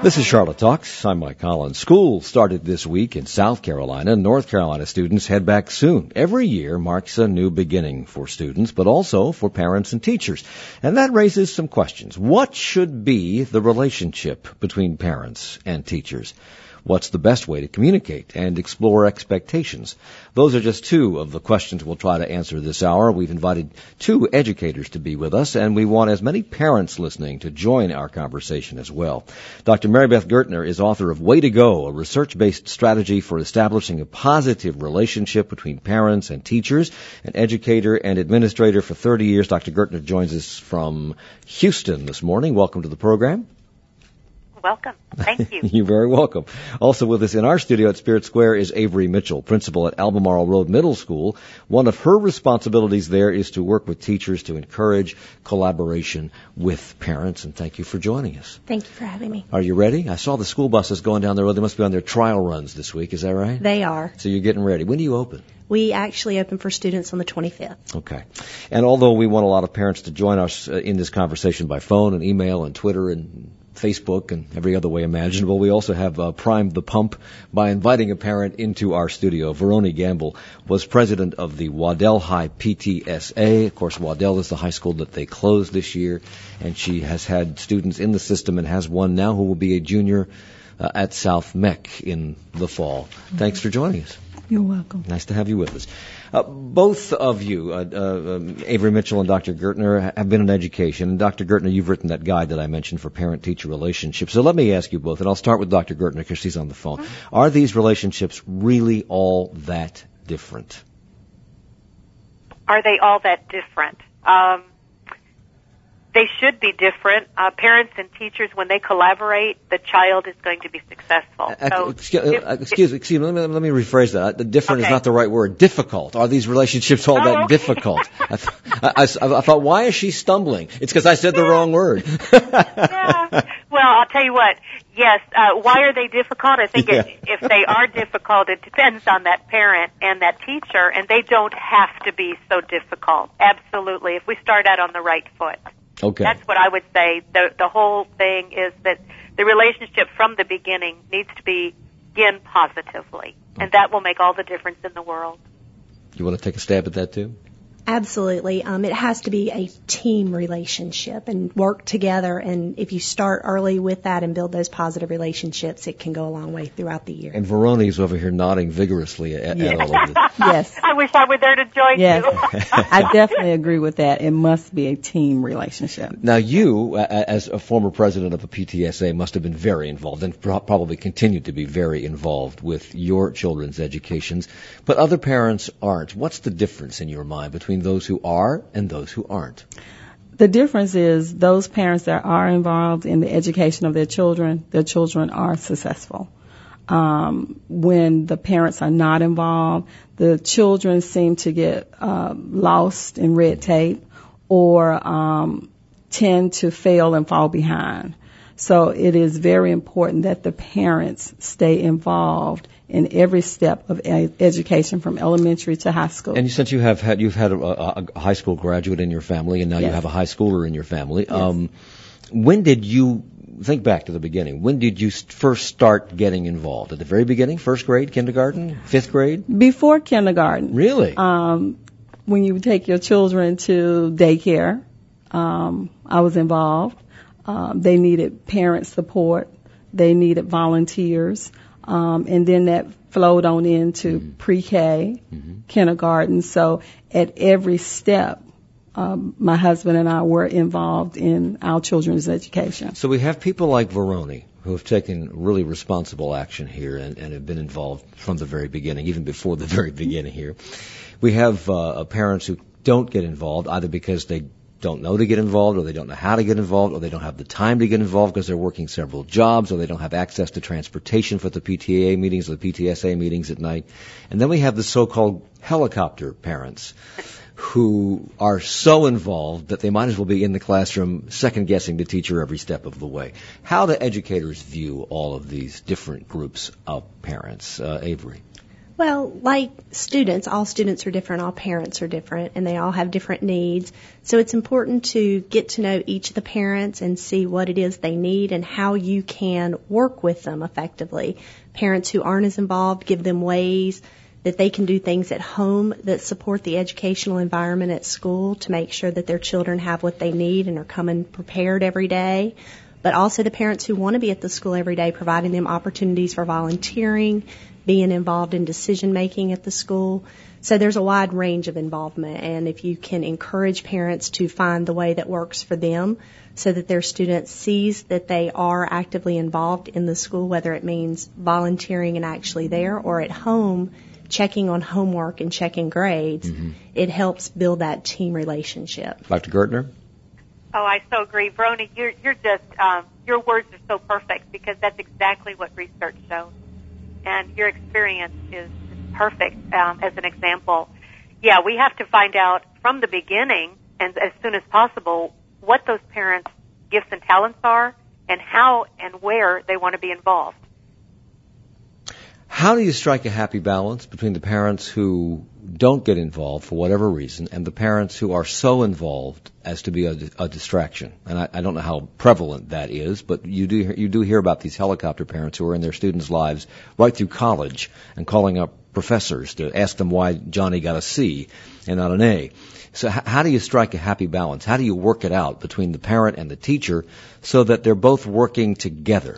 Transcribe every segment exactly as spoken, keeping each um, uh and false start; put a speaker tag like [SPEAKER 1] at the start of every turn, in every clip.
[SPEAKER 1] This is Charlotte Talks. I'm Mike Collins. School started this week in South Carolina. North Carolina students head back soon. Every year marks a new beginning for students, but also for parents and teachers. And that raises some questions. What should be the relationship between parents and teachers? What's the best way to communicate and explore expectations? Those are just two of the questions we'll try to answer this hour. We've invited two educators to be with us, and we want as many parents listening to join our conversation as well. Doctor Mary Beth Gertner is author of Way to Go, a research-based strategy for establishing a positive relationship between parents and teachers. An educator and administrator for thirty years, Doctor Gertner joins us from Houston this morning. Welcome to the program.
[SPEAKER 2] Welcome. Thank you.
[SPEAKER 1] You're very welcome. Also with us in our studio at Spirit Square is Avery Mitchell, principal at Albemarle Road Middle School. One of her responsibilities there is to work with teachers to encourage collaboration with parents. And thank you for joining us.
[SPEAKER 3] Thank you for having me.
[SPEAKER 1] Are you ready? I saw the school buses going down the road. They must be on their trial runs this week. Is that right?
[SPEAKER 3] They are.
[SPEAKER 1] So you're getting ready. When do you open?
[SPEAKER 3] We actually open for students on the twenty-fifth.
[SPEAKER 1] Okay. And although we want a lot of parents to join us uh, in this conversation by phone and email and Twitter and Facebook and every other way imaginable, we also have uh, primed the pump by inviting a parent into our studio. Veroni Gamble was president of the Waddell High P T S A. Of course, Waddell is the high school that they closed this year, and she has had students in the system and has one now who will be a junior uh, at South Meck in the fall. Mm-hmm. Thanks for joining us.
[SPEAKER 4] You're welcome.
[SPEAKER 1] Nice to have you with us. Uh, both of you, uh, uh, um, Avery Mitchell and Doctor Gertner, have been in education. And Doctor Gertner, you've written that guide that I mentioned for parent-teacher relationships. So let me ask you both, and I'll start with Doctor Gertner because she's on the phone. Mm-hmm. Are these relationships really all that different?
[SPEAKER 2] Are they all that different? Um, they should be different. Uh, parents and teachers, when they collaborate, the child is going to be successul.
[SPEAKER 1] Uh,
[SPEAKER 2] so
[SPEAKER 1] excuse,
[SPEAKER 2] if,
[SPEAKER 1] uh, excuse, excuse me, let me, let me rephrase that. The different
[SPEAKER 2] okay.
[SPEAKER 1] is not the right word. Difficult. Are these relationships all
[SPEAKER 2] oh,
[SPEAKER 1] that
[SPEAKER 2] okay.
[SPEAKER 1] difficult? I, th- I, I, I thought, why is she stumbling? It's because I said the wrong word.
[SPEAKER 2] yeah. Well, I'll tell you what. Yes. Uh, why are they difficult? I think
[SPEAKER 1] yeah.
[SPEAKER 2] it, if they are difficult, it depends on that parent and that teacher, and they don't have to be so difficult. Absolutely. If we start out on the right foot.
[SPEAKER 1] Okay.
[SPEAKER 2] That's what I would say. The the whole thing is that the relationship from the beginning needs to begin positively, and that will make all the difference in the world.
[SPEAKER 1] You want to take a stab at that too?
[SPEAKER 3] Absolutely. Um, it has to be a team relationship and work together. And if you start early with that and build those positive relationships, it can go a long way throughout the year.
[SPEAKER 1] And Veroni's over here nodding vigorously at,
[SPEAKER 4] yes.
[SPEAKER 1] at all of this.
[SPEAKER 4] Yes.
[SPEAKER 2] I wish I were there to join
[SPEAKER 4] yes.
[SPEAKER 2] you.
[SPEAKER 4] I definitely agree with that. It must be a team relationship.
[SPEAKER 1] Now, you, uh, as a former president of a P T S A, must have been very involved and pro- probably continue to be very involved with your children's educations. But other parents aren't. What's the difference in your mind between those who are and those who aren't?
[SPEAKER 4] The difference is those parents that are involved in the education of their children, their children are successful. Um, when the parents are not involved, the children seem to get uh, lost in red tape or um, tend to fail and fall behind. So it is very important that the parents stay involved in every step of ed- education from elementary to high school.
[SPEAKER 1] And since you have had, you've had a, a, a high school graduate in your family, and now
[SPEAKER 4] yes.
[SPEAKER 1] you have a high schooler in your family.
[SPEAKER 4] Yes.
[SPEAKER 1] Um, when did you, think back to the beginning, when did you first start getting involved? At the very beginning? First grade, kindergarten, fifth grade?
[SPEAKER 4] Before kindergarten.
[SPEAKER 1] Really?
[SPEAKER 4] Um, when you would take your children to daycare, um, I was involved. Um, they needed parent support. They needed volunteers. Um, and then that flowed on into mm-hmm. pre-K, mm-hmm. kindergarten. So at every step, um, my husband and I were involved in our children's education.
[SPEAKER 1] So we have people like Veroni who have taken really responsible action here and, and have been involved from the very beginning, even before the very beginning here. We have uh, parents who don't get involved either because they don't know to get involved, or they don't know how to get involved, or they don't have the time to get involved because they're working several jobs, or they don't have access to transportation for the P T A meetings or the P T S A meetings at night. And then we have the so-called helicopter parents who are so involved that they might as well be in the classroom second-guessing the teacher every step of the way. How do educators view all of these different groups of parents? Uh, Avery?
[SPEAKER 3] Well, like students, all students are different, all parents are different, and they all have different needs. So it's important to get to know each of the parents and see what it is they need and how you can work with them effectively. Parents who aren't as involved, give them ways that they can do things at home that support the educational environment at school to make sure that their children have what they need and are coming prepared every day. But also the parents who want to be at the school every day, providing them opportunities for volunteering, being involved in decision making at the school. So there's a wide range of involvement, and if you can encourage parents to find the way that works for them so that their student sees that they are actively involved in the school, whether it means volunteering and actually there or at home checking on homework and checking grades, mm-hmm. it helps build that team relationship.
[SPEAKER 1] Doctor Gertner?
[SPEAKER 2] Oh, I so agree. Brony, you're, you're just, um, your words are so perfect because that's exactly what research shows. And your experience is, is perfect um, as an example. Yeah, we have to find out from the beginning and as soon as possible what those parents' gifts and talents are and how and where they want to be involved.
[SPEAKER 1] How do you strike a happy balance between the parents who don't get involved for whatever reason and the parents who are so involved as to be a, a distraction? And I, I don't know how prevalent that is, but you do you do hear about these helicopter parents who are in their students' lives right through college and calling up professors to ask them why Johnny got a C and not an A. So h- how do you strike a happy balance? How do you work it out between the parent and the teacher so that they're both working together?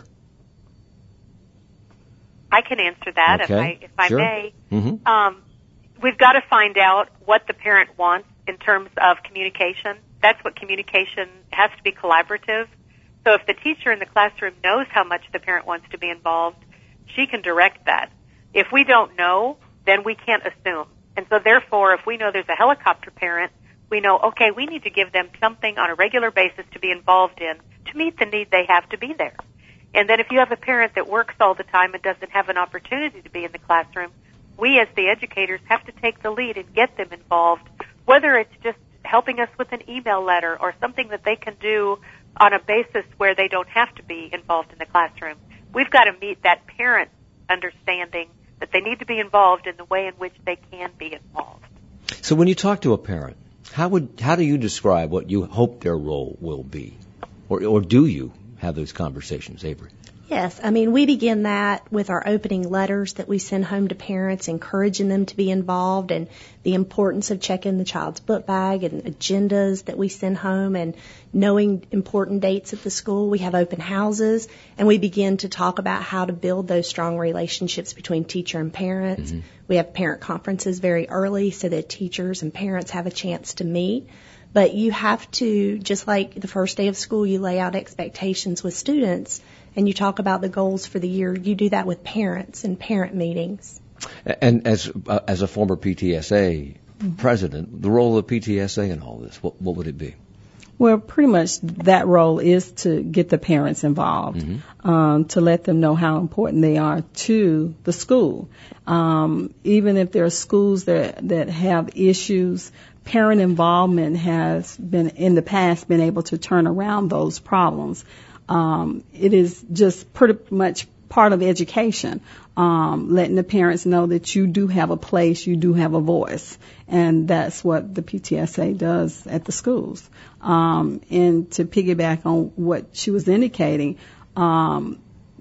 [SPEAKER 2] I can answer that
[SPEAKER 1] okay.
[SPEAKER 2] if I if I
[SPEAKER 1] sure.
[SPEAKER 2] may.
[SPEAKER 1] Mm-hmm.
[SPEAKER 2] Um, we've got to find out what the parent wants in terms of communication. That's what communication has to be collaborative. So if the teacher in the classroom knows how much the parent wants to be involved, she can direct that. If we don't know, then we can't assume. And so therefore, if we know there's a helicopter parent, we know, okay, we need to give them something on a regular basis to be involved in to meet the need they have to be there. And then if you have a parent that works all the time and doesn't have an opportunity to be in the classroom, we as the educators have to take the lead and get them involved, whether it's just helping us with an email letter or something that they can do on a basis where they don't have to be involved in the classroom. We've got to meet that parent understanding that they need to be involved in the way in which they can be involved.
[SPEAKER 1] So when you talk to a parent, how would how do you describe what you hope their role will be? Or, or do you have those conversations, Avery?
[SPEAKER 3] Yes. I mean, we begin that with our opening letters that we send home to parents, encouraging them to be involved and the importance of checking the child's book bag and agendas that we send home and knowing important dates at the school. We have open houses, and we begin to talk about how to build those strong relationships between teacher and parents. Mm-hmm. We have parent conferences very early so that teachers and parents have a chance to meet. But you have to, just like the first day of school, you lay out expectations with students and you talk about the goals for the year. You do that with parents and parent meetings.
[SPEAKER 1] And as uh, as a former P T S A mm-hmm. president, the role of P T S A in all this, what, what would it be?
[SPEAKER 4] Well, pretty much that role is to get the parents involved, mm-hmm. um, to let them know how important they are to the school. Um, even if there are schools that that have issues, parent involvement has been, in the past, been able to turn around those problems. Um, it is just pretty much part of education, um, letting the parents know that you do have a place, you do have a voice, and that's what the P T S A does at the schools. Um, and to piggyback on what she was indicating, um,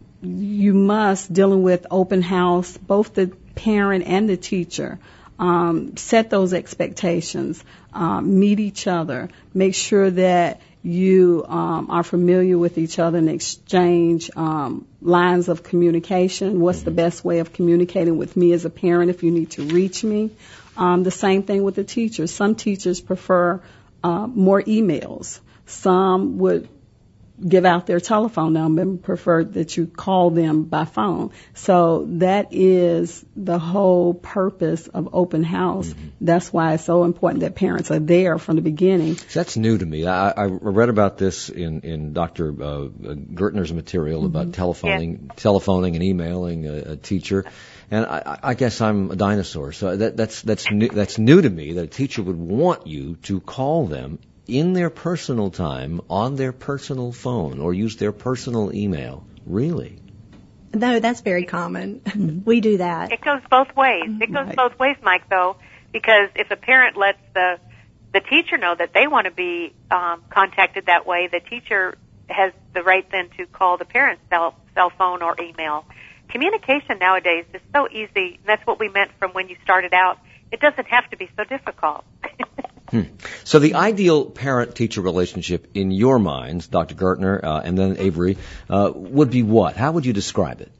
[SPEAKER 4] you must, dealing with open house, both the parent and the teacher, um, set those expectations, um, meet each other, make sure that you um, are familiar with each other and exchange um, lines of communication. What's the best way of communicating with me as a parent if you need to reach me? Um, the same thing with the teachers. Some teachers prefer uh, more emails. Some would give out their telephone number and prefer that you call them by phone. So that is the whole purpose of open house. Mm-hmm. That's why it's so important that parents are there from the beginning.
[SPEAKER 1] That's new to me. I, I read about this in, in Doctor Uh, Gertner's material mm-hmm. about telephoning, yeah. telephoning and emailing a, a teacher. And I, I guess I'm a dinosaur. So that, that's, that's new, that's new to me, that a teacher would want you to call them in their personal time, on their personal phone, or use their personal email. Really?
[SPEAKER 3] No, that's very common. We do that.
[SPEAKER 2] It goes both ways. It goes
[SPEAKER 4] Right.
[SPEAKER 2] both ways, Mike, though, because if a parent lets the the teacher know that they want to be um, contacted that way, the teacher has the right then to call the parent's cell, cell phone or email. Communication nowadays is so easy, and that's what we meant from when you started out. It doesn't have to be so difficult.
[SPEAKER 1] Hmm. So the ideal parent-teacher relationship in your minds, Doctor Gertner, uh, and then Avery, uh, would be what? How would you describe it?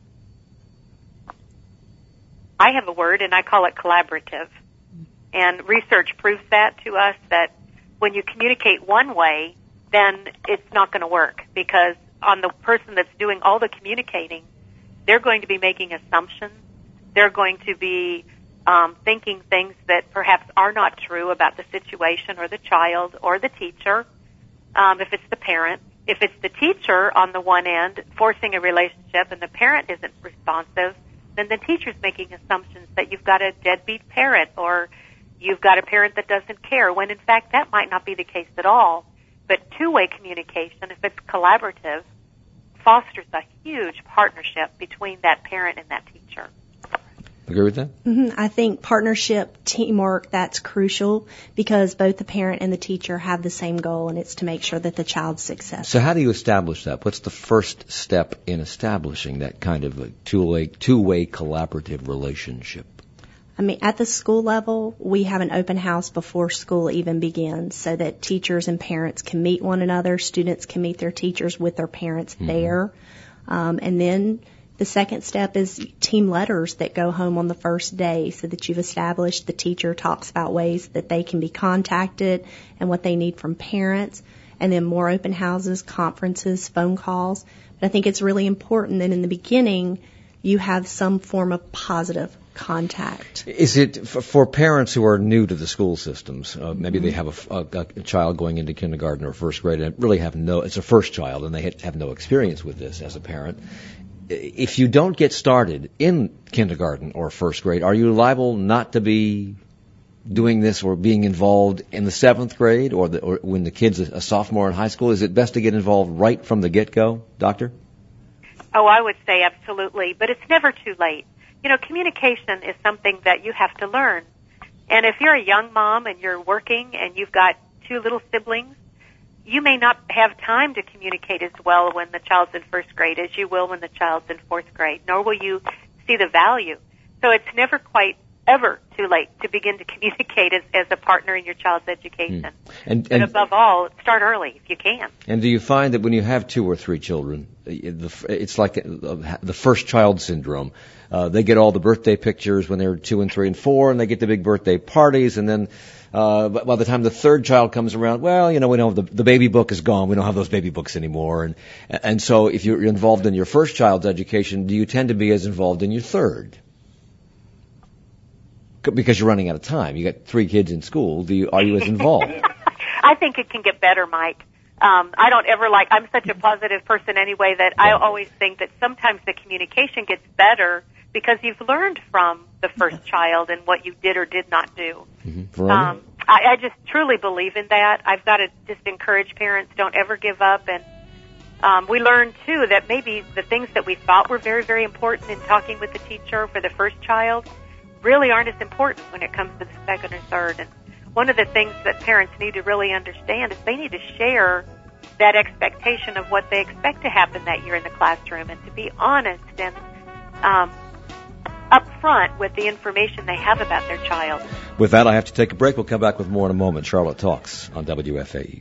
[SPEAKER 2] I have a word, and I call it collaborative. And research proves that to us, that when you communicate one way, then it's not going to work, because on the person that's doing all the communicating, they're going to be making assumptions. They're going to be um, thinking things that perhaps are not true about the situation or the child or the teacher, um, if it's the parent. If it's the teacher on the one end forcing a relationship and the parent isn't responsive, then the teacher's making assumptions that you've got a deadbeat parent or you've got a parent that doesn't care, when in fact that might not be the case at all. But two-way communication, if it's collaborative, fosters a huge partnership between that parent and that teacher.
[SPEAKER 1] Agree with that?
[SPEAKER 3] Mm-hmm. I think partnership, teamwork, that's crucial because both the parent and the teacher have the same goal, and it's to make sure that the child's successful.
[SPEAKER 1] So how do you establish that? What's the first step in establishing that kind of a two-way, two-way collaborative relationship?
[SPEAKER 3] I mean, at the school level, we have an open house before school even begins so that teachers and parents can meet one another. Students can meet their teachers with their parents mm-hmm. there. Um, and then the second step is team letters that go home on the first day so that you've established the teacher talks about ways that they can be contacted and what they need from parents. And then more open houses, conferences, phone calls. But I think it's really important that in the beginning you have some form of positive contact.
[SPEAKER 1] Is it for, for parents who are new to the school systems? Uh, maybe mm-hmm. they have a, a, a child going into kindergarten or first grade and really have no, it's a first child and they have no experience with this as a parent. If you don't get started in kindergarten or first grade, are you liable not to be doing this or being involved in the seventh grade or, the, or when the kid's a, a sophomore in high school? Is it best to get involved right from the get-go, Doctor?
[SPEAKER 2] Oh, I would say absolutely, but it's never too late. You know, communication is something that you have to learn. And if you're a young mom and you're working and you've got two little siblings, you may not have time to communicate as well when the child's in first grade as you will when the child's in fourth grade, nor will you see the value. So it's never quite ever too late to begin to communicate as, as a partner in your child's education. Mm. And, and but above all, start early if you can.
[SPEAKER 1] And do you find that when you have two or three children, it's like the first child syndrome? Uh, they get all the birthday pictures when they're two and three and four, and they get the big birthday parties, and then uh, by the time the third child comes around, well, you know, we don't have the, the baby book is gone. We don't have those baby books anymore. And and so if you're involved in your first child's education, do you tend to be as involved in your third? Because you're running out of time. You got three kids in school. Do you, are you as involved?
[SPEAKER 2] I think it can get better, Mike. Um, I don't ever like, I'm such a positive person anyway that yeah. I always think that sometimes the communication gets better because you've learned from the first child and what you did or did not do.
[SPEAKER 1] Mm-hmm.
[SPEAKER 2] Um, I, I just truly believe in that. I've got to just encourage parents, don't ever give up. And um, we learned, too, that maybe the things that we thought were very, very important in talking with the teacher for the first child really aren't as important when it comes to the second or third. And one of the things that parents need to really understand is they need to share that expectation of what they expect to happen that year in the classroom and to be honest and um, upfront with the information they have about their child.
[SPEAKER 1] With that, I have to take a break. We'll come back with more in a moment. Charlotte Talks on W F A E.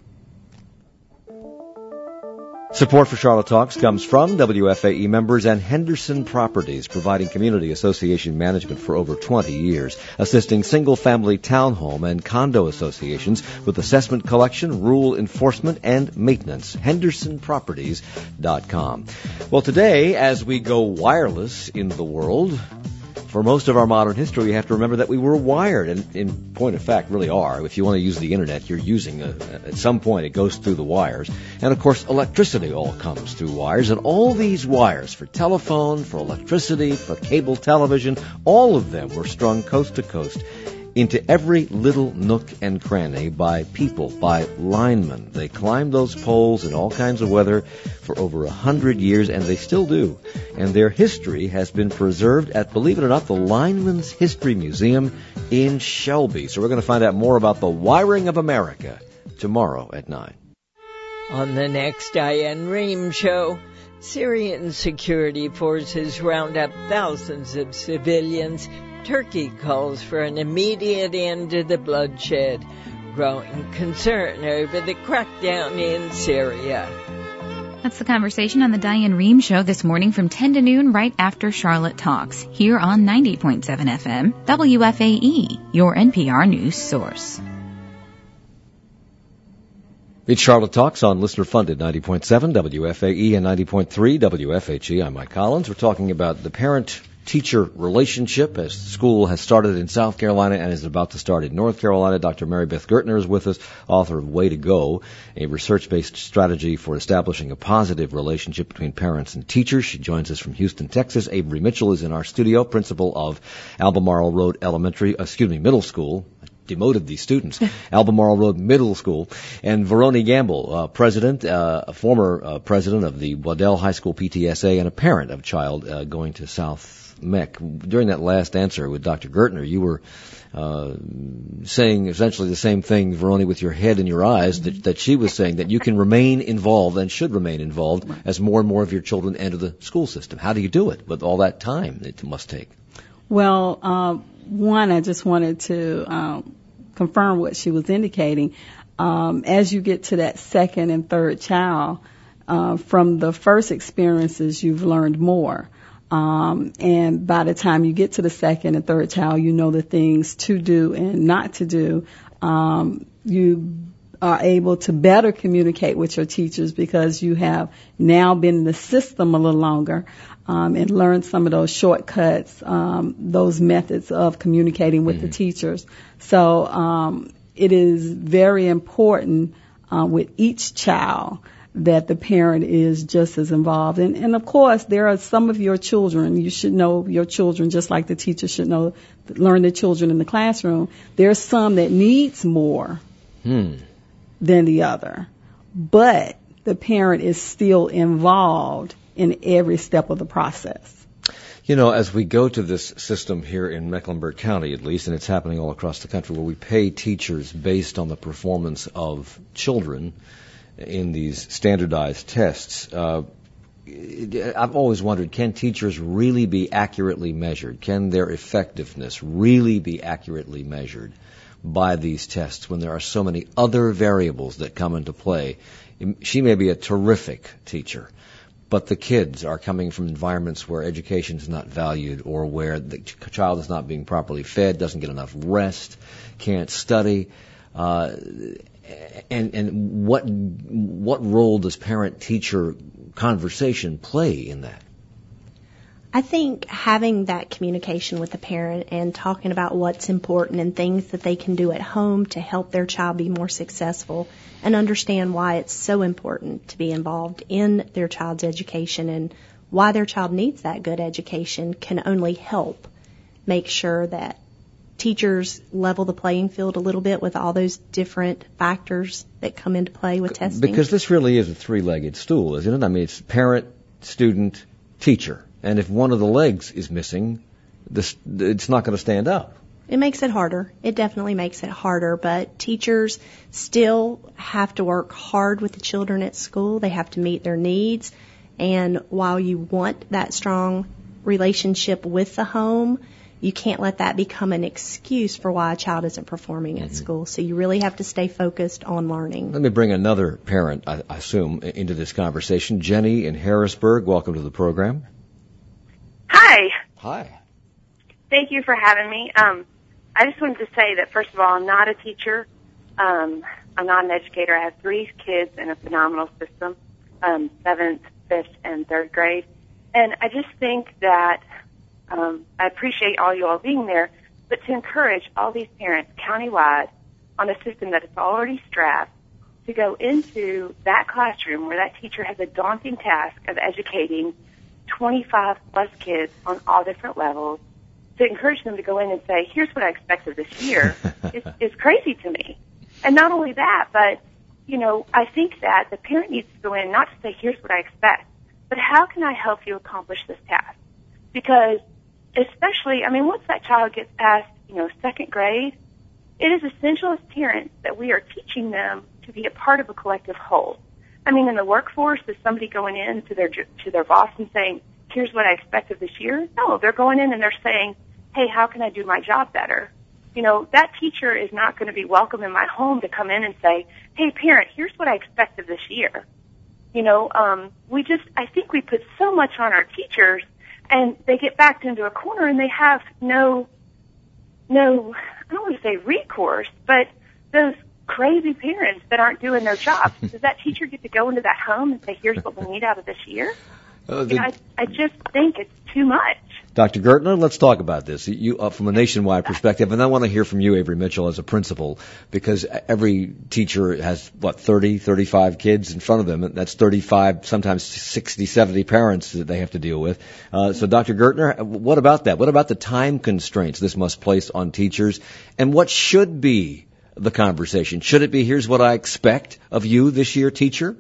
[SPEAKER 1] Support for Charlotte Talks comes from W F A E members and Henderson Properties, providing community association management for over twenty years, assisting single-family townhome and condo associations with assessment collection, rule enforcement, and maintenance. Henderson Properties dot com. Well, today, as we go wireless in the world, for most of our modern history, we have to remember that we were wired, and in point of fact, really are. If you want to use the internet, you're using a, at some point it goes through the wires. And of course, electricity all comes through wires, and all these wires for telephone, for electricity, for cable television, all of them were strung coast to coast into every little nook and cranny by people, by linemen. They climb those poles in all kinds of weather for over a hundred years, and they still do. And their history has been preserved at, believe it or not, the Lineman's History Museum in Shelby. So we're going to find out more about the wiring of America tomorrow at nine.
[SPEAKER 5] On the next Diane Rehm Show, Syrian security forces round up thousands of civilians. Turkey calls for an immediate end to the bloodshed. Growing concern over the crackdown in Syria.
[SPEAKER 6] That's the conversation on the Diane Rehm Show this morning from ten to noon right after Charlotte Talks, here on ninety point seven F M, W F A E, your N P R news source.
[SPEAKER 1] It's Charlotte Talks on listener-funded ninety point seven W F A E and ninety point three W F H E. I'm Mike Collins. We're talking about the parent-teacher relationship as school has started in South Carolina and is about to start in North Carolina. Doctor Mary Beth Gertner is with us, author of Way to Go, a research-based strategy for establishing a positive relationship between parents and teachers. She joins us from Houston, Texas. Avery Mitchell is in our studio, principal of Albemarle Road Elementary, excuse me, Middle School. Demoted these students, Albemarle Road Middle School, and Veroni Gamble, uh, president, uh, a former uh, president of the Waddell High School P T S A and a parent of a child uh, going to South Meck. During that last answer with Doctor Gertner, you were uh, saying essentially the same thing, Veroni, with your head and your eyes, that, that she was saying, that you can remain involved and should remain involved as more and more of your children enter the school system. How do you do it with all that time it must take?
[SPEAKER 4] Well, uh, one, I just wanted to um, confirm what she was indicating. Um, as you get to that second and third child, uh, from the first experiences, you've learned more. Um, and by the time you get to the second and third child, you know the things to do and not to do. Um, you are able to better communicate with your teachers because you have now been in the system a little longer. Um, and learn some of those shortcuts, um, those methods of communicating with mm-hmm. the teachers. So um, it is very important uh, with each child that the parent is just as involved. And, and of course, there are some of your children. You should know your children just like the teacher should know, learn the children in the classroom. There's some that needs more hmm. than the other, but the parent is still involved in every step of the process.
[SPEAKER 1] You know, as we go to this system here in Mecklenburg County, at least, and it's happening all across the country, where we pay teachers based on the performance of children in these standardized tests, uh, I've always wondered, can teachers really be accurately measured? Can their effectiveness really be accurately measured by these tests when there are so many other variables that come into play? She may be a terrific teacher, but the kids are coming from environments where education is not valued, or where the child is not being properly fed, doesn't get enough rest, can't study. Uh, and and what what role does parent-teacher conversation play in that?
[SPEAKER 3] I think having that communication with the parent and talking about what's important and things that they can do at home to help their child be more successful and understand why it's so important to be involved in their child's education and why their child needs that good education can only help make sure that teachers level the playing field a little bit with all those different factors that come into play with testing.
[SPEAKER 1] Because this really is a three-legged stool, isn't it? I mean, it's parent, student, teacher. And if one of the legs is missing, this, it's not going to stand up.
[SPEAKER 3] It makes it harder. It definitely makes it harder. But teachers still have to work hard with the children at school. They have to meet their needs. And while you want that strong relationship with the home, you can't let that become an excuse for why a child isn't performing at mm-hmm. school. So you really have to stay focused on learning.
[SPEAKER 1] Let me bring another parent, I assume, into this conversation. Jenny in Harrisburg, welcome to the program.
[SPEAKER 7] Hi.
[SPEAKER 1] Hi.
[SPEAKER 7] Thank you for having me. Um, I just wanted to say that, first of all, I'm not a teacher. Um, I'm not an educator. I have three kids in a phenomenal system, um, seventh, fifth, and third grade. And I just think that um, I appreciate all you all being there, but to encourage all these parents countywide on a system that is already strapped to go into that classroom where that teacher has a daunting task of educating twenty-five plus kids on all different levels to encourage them to go in and say, here's what I expect of this year is, is crazy to me. And not only that, but, you know, I think that the parent needs to go in not to say, here's what I expect, but how can I help you accomplish this task? Because especially, I mean, once that child gets past, you know, second grade, it is essential as parents that we are teaching them to be a part of a collective whole. I mean, in the workforce, is somebody going in to their to their boss and saying, here's what I expect of this year? No, they're going in and they're saying, hey, how can I do my job better? You know, that teacher is not going to be welcome in my home to come in and say, hey, parent, here's what I expect of this year. You know, um, we just, I think we put so much on our teachers, and they get backed into a corner and they have no, no, I don't want to say recourse, but those crazy parents that aren't doing their job. Does that teacher get to go into that home and say, here's what we need out of this year? Uh, the, you know, I, I just think it's too much.
[SPEAKER 1] Doctor Gertner, let's talk about this you, uh, from a nationwide perspective, and I want to hear from you, Avery Mitchell, as a principal, because every teacher has, what, thirty, thirty-five kids in front of them, and that's thirty-five, sometimes sixty, seventy parents that they have to deal with. Uh, so, Doctor Gertner, what about that? What about the time constraints this must place on teachers, and what should be the conversation? Should it be, here's what I expect of you this year, teacher?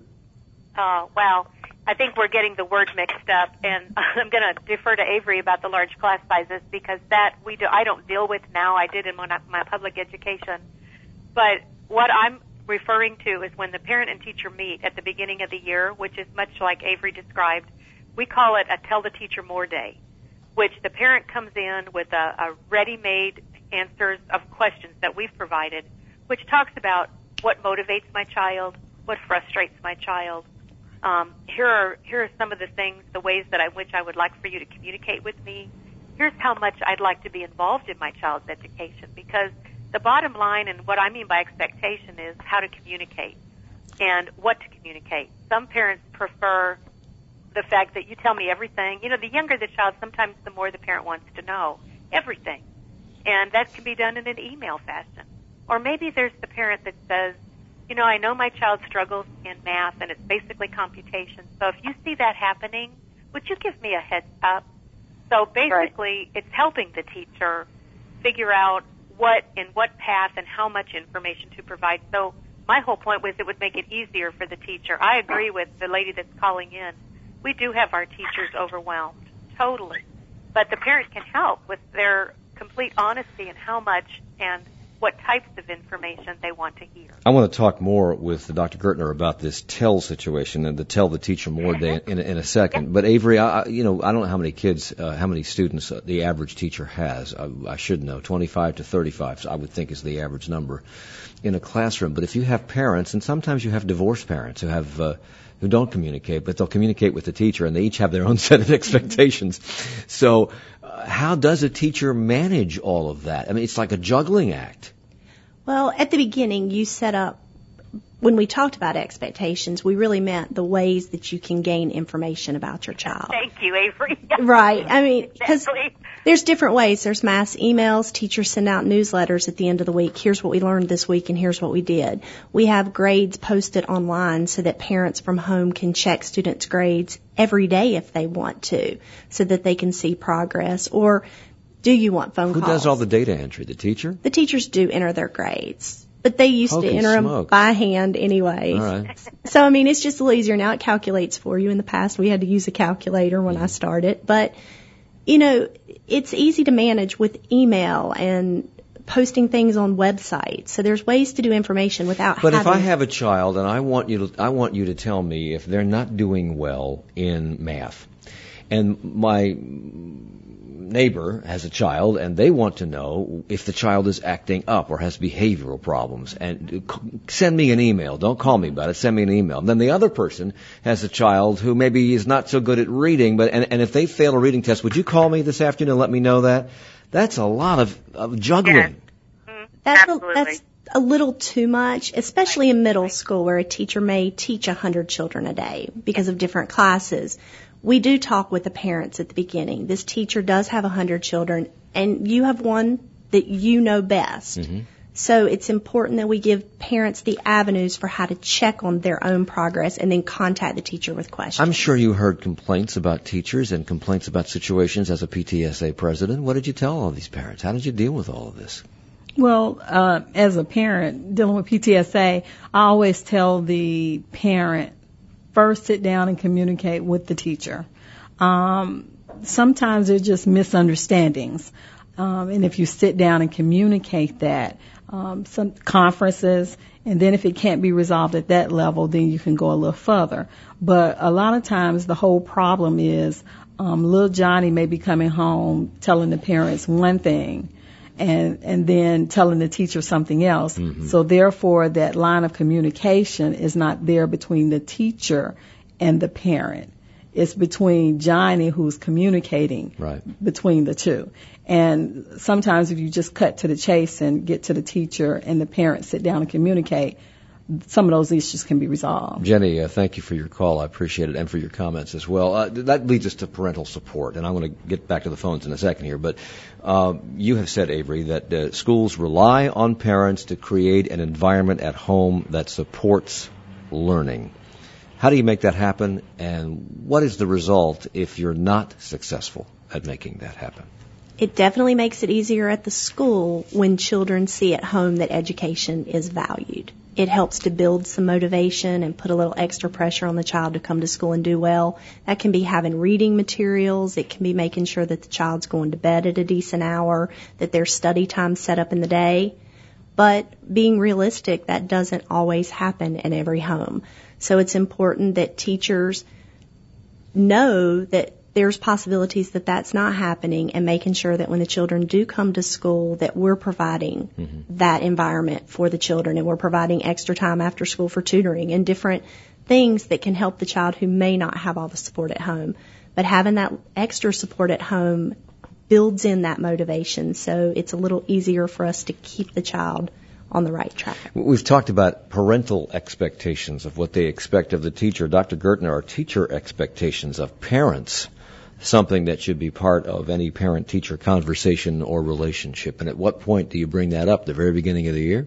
[SPEAKER 2] Uh, well, I think we're getting the word mixed up, and I'm going to defer to Avery about the large class sizes because that we do, I don't deal with now. I did in my, my public education. But what I'm referring to is when the parent and teacher meet at the beginning of the year, which is much like Avery described, we call it a Tell the Teacher More Day, which the parent comes in with a, a ready-made answers of questions that we've provided, which talks about what motivates my child, what frustrates my child. Um, here are here are some of the things, the ways that I which I would like for you to communicate with me. Here's how much I'd like to be involved in my child's education, because the bottom line and what I mean by expectation is how to communicate and what to communicate. Some parents prefer the fact that you tell me everything. You know, the younger the child, sometimes the more the parent wants to know everything. And that can be done in an email fashion. Or maybe there's the parent that says, you know, I know my child struggles in math, and it's basically computation. So if you see that happening, would you give me a heads up? So basically, right. It's helping the teacher figure out what, in what path, and how much information to provide. So my whole point was it would make it easier for the teacher. I agree with the lady that's calling in. We do have our teachers overwhelmed, totally. But the parent can help with their complete honesty and how much and what types of information they want to hear.
[SPEAKER 1] I want to talk more with Doctor Gertner about this tell situation and the Tell the Teacher More Day in, in a second. Yep. But Avery, I, you know, I don't know how many kids, uh, how many students uh, the average teacher has. I, I should know, twenty-five to thirty-five, so I would think is the average number in a classroom. But if you have parents, and sometimes you have divorced parents who have uh, who don't communicate, but they'll communicate with the teacher, and they each have their own set of expectations. So uh, how does a teacher manage all of that? I mean, it's like a juggling act.
[SPEAKER 3] Well, at the beginning, you set up, when we talked about expectations, we really meant the ways that you can gain information about your child.
[SPEAKER 2] Thank you, Avery.
[SPEAKER 3] Right. I mean, because
[SPEAKER 2] exactly.
[SPEAKER 3] There's different ways. There's mass emails. Teachers send out newsletters at the end of the week. Here's what we learned this week, and here's what we did. We have grades posted online so that parents from home can check students' grades every day if they want to, so that they can see progress. Or do you want phone
[SPEAKER 1] Who
[SPEAKER 3] calls?
[SPEAKER 1] Who does all the data entry? The teacher?
[SPEAKER 3] The teachers do enter their grades. But they used
[SPEAKER 1] Holy
[SPEAKER 3] to enter
[SPEAKER 1] smoke.
[SPEAKER 3] them by hand anyway.
[SPEAKER 1] All right.
[SPEAKER 3] So, I mean, it's just a little easier. Now it calculates for you. In the past, we had to use a calculator when I started. But, you know, it's easy to manage with email and posting things on websites. So there's ways to do information without
[SPEAKER 1] but
[SPEAKER 3] having...
[SPEAKER 1] But if I have a child and I want you to, I want you to tell me if they're not doing well in math, and my neighbor has a child and they want to know if the child is acting up or has behavioral problems, and send me an email. Don't call me about it. Send me an email. And then the other person has a child who maybe is not so good at reading, but and, and if they fail a reading test, would you call me this afternoon and let me know that? That's a lot of, of juggling.
[SPEAKER 7] Yes. Mm,
[SPEAKER 3] that's,
[SPEAKER 7] absolutely.
[SPEAKER 3] a, that's a little too much, especially in middle school where a teacher may teach one hundred children a day because of different classes. We do talk with the parents at the beginning. This teacher does have one hundred children, and you have one that you know best. Mm-hmm. So it's important that we give parents the avenues for how to check on their own progress and then contact the teacher with questions.
[SPEAKER 1] I'm sure you heard complaints about teachers and complaints about situations as a P T S A president. What did you tell all these parents? How did you deal with all of this?
[SPEAKER 4] Well, uh, as a parent dealing with P T S A, I always tell the parent, first sit down and communicate with the teacher. Um, sometimes they're just misunderstandings. Um, and if you sit down and communicate that, um, some conferences, and then if it can't be resolved at that level, then you can go a little further. But a lot of times the whole problem is um, little Johnny may be coming home telling the parents one thing, and and then telling the teacher something else. Mm-hmm. So therefore, that line of communication is not there between the teacher and the parent. It's between Johnny, who's communicating
[SPEAKER 1] right.
[SPEAKER 4] between the two. And sometimes if you just cut to the chase and get to the teacher and the parents sit down and communicate, some of those issues can be resolved.
[SPEAKER 1] Jenny, uh, thank you for your call. I appreciate it, and for your comments as well. Uh, that leads us to parental support, and I'm going to get back to the phones in a second here. But uh, you have said, Avery, that uh, schools rely on parents to create an environment at home that supports learning. How do you make that happen, and what is the result if you're not successful at making that happen?
[SPEAKER 3] It definitely makes it easier at the school when children see at home that education is valued. It helps to build some motivation and put a little extra pressure on the child to come to school and do well. That can be having reading materials. It can be making sure that the child's going to bed at a decent hour, that there's study time set up in the day. But being realistic, that doesn't always happen in every home. So it's important that teachers know that there's possibilities that that's not happening, and making sure that when the children do come to school that we're providing mm-hmm. that environment for the children, and we're providing extra time after school for tutoring and different things that can help the child who may not have all the support at home. But having that extra support at home builds in that motivation, so it's a little easier for us to keep the child on the right track.
[SPEAKER 1] We've talked about parental expectations of what they expect of the teacher. Doctor Gertner, are teacher expectations of parents something that should be part of any parent-teacher conversation or relationship? And at what point do you bring that up? The very beginning of the year?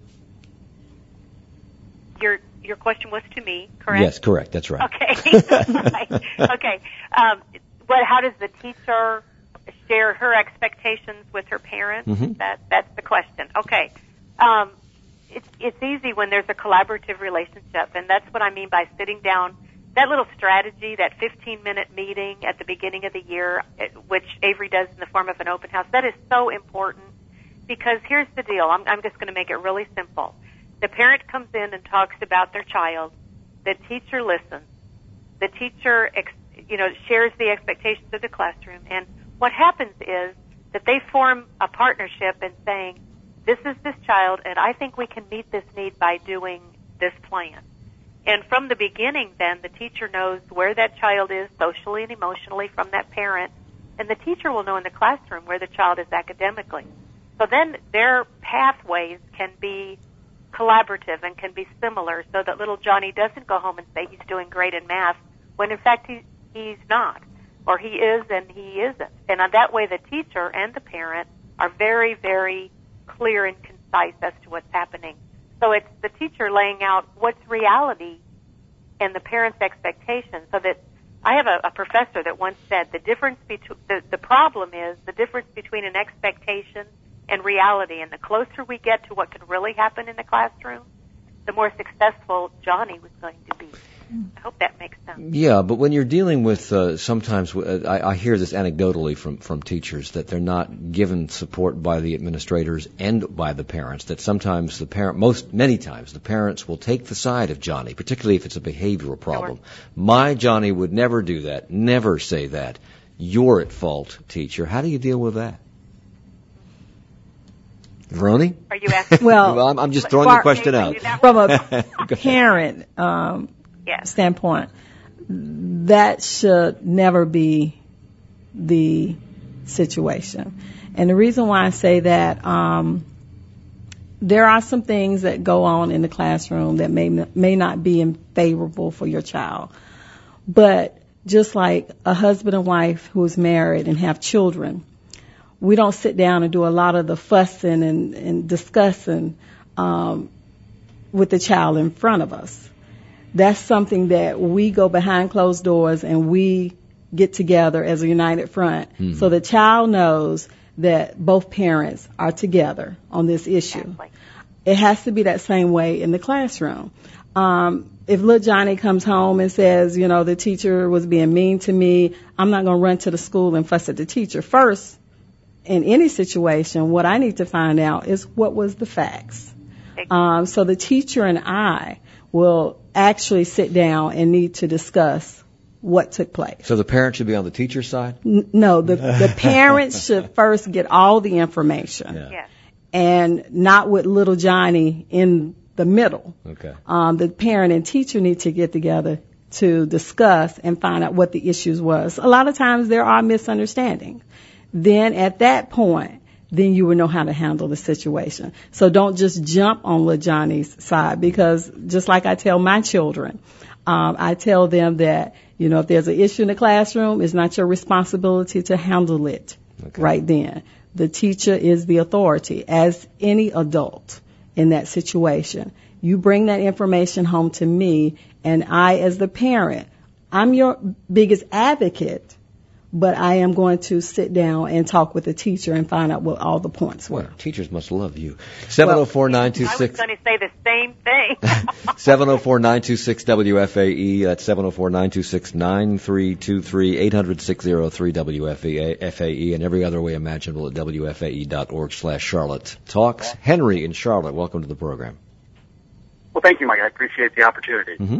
[SPEAKER 2] Your your question was to me, correct?
[SPEAKER 1] Yes, correct. That's right.
[SPEAKER 2] Okay. right. Okay. Um, but how does the teacher share her expectations with her parents?
[SPEAKER 1] Mm-hmm.
[SPEAKER 2] That that's the question. Okay. Um, it's it's easy when there's a collaborative relationship, and that's what I mean by sitting down. That little strategy, that fifteen-minute meeting at the beginning of the year, which Avery does in the form of an open house, that is so important, because here's the deal. I'm, I'm just going to make it really simple. The parent comes in and talks about their child. The teacher listens. The teacher, ex, you know, shares the expectations of the classroom. And what happens is that they form a partnership in saying, this is this child, and I think we can meet this need by doing this plan. And from the beginning, then, the teacher knows where that child is socially and emotionally from that parent, and the teacher will know in the classroom where the child is academically. So then their pathways can be collaborative and can be similar, so that little Johnny doesn't go home and say he's doing great in math, when in fact he, he's not, or he is and he isn't. And on that way, the teacher and the parent are very, very clear and concise as to what's happening. So it's the teacher laying out what's reality and the parent's expectations, so that I have a, a professor that once said the difference between the, the problem is the difference between an expectation and reality, and the closer we get to what could really happen in the classroom, the more successful Johnny was going to be. I hope that makes sense.
[SPEAKER 1] Yeah, but when you're dealing with, uh, sometimes uh, I, I hear this anecdotally from, from teachers, that they're not given support by the administrators and by the parents, that sometimes the parent, most, many times, the parents will take the side of Johnny, particularly if it's a behavioral problem. Sure. My Johnny would never do that, never say that. You're at fault, teacher. How do you deal with that? Veroni?
[SPEAKER 2] Are you asking?
[SPEAKER 4] Well,
[SPEAKER 1] well I'm, I'm just throwing the question out.
[SPEAKER 4] From a parent um,
[SPEAKER 2] yes.
[SPEAKER 4] standpoint, that should never be the situation. And the reason why I say that, um, there are some things that go on in the classroom that may may not be favorable for your child. But just like a husband and wife who is married and have children, we don't sit down and do a lot of the fussing and, and discussing um, with the child in front of us. That's something that we go behind closed doors and we get together as a united front. Mm-hmm. So the child knows that both parents are together on this issue.
[SPEAKER 2] Exactly.
[SPEAKER 4] It has to be that same way in the classroom. Um, if little Johnny comes home and says, you know, the teacher was being mean to me, I'm not going to run to the school and fuss at the teacher. First, in any situation, what I need to find out is what was the facts. Um, so the teacher and I will actually sit down and need to discuss what took place.
[SPEAKER 1] So the parent should be on the teacher's side?
[SPEAKER 4] N- no, the, the parents should first get all the information.
[SPEAKER 1] Yeah.
[SPEAKER 2] Yes.
[SPEAKER 4] And not with little Johnny in the middle.
[SPEAKER 1] Okay.
[SPEAKER 4] Um, the parent and teacher need to get together to discuss and find out what the issues was. A lot of times there are misunderstandings. Then at that point, then you will know how to handle the situation. So don't just jump on little Johnny's side, because just like I tell my children, um, I tell them that, you know, if there's an issue in the classroom, it's not your responsibility to handle it okay. right then. The teacher is the authority, as any adult in that situation. You bring that information home to me, and I, as the parent, I'm your biggest advocate, but I am going to sit down and talk with the teacher and find out what all the points were.
[SPEAKER 1] Well, teachers must love you. seven oh four, nine two six
[SPEAKER 2] I was going to say the same thing.
[SPEAKER 1] seven oh four, nine two six, W F A E. That's seven oh four, nine two six, nine three two three, eight hundred, six oh three, W F A E, and every other way imaginable at W F A E dot org slash Charlotte Talks. Henry in Charlotte, welcome to the program.
[SPEAKER 8] Well, thank you, Mike. I appreciate the opportunity.
[SPEAKER 1] Mm-hmm.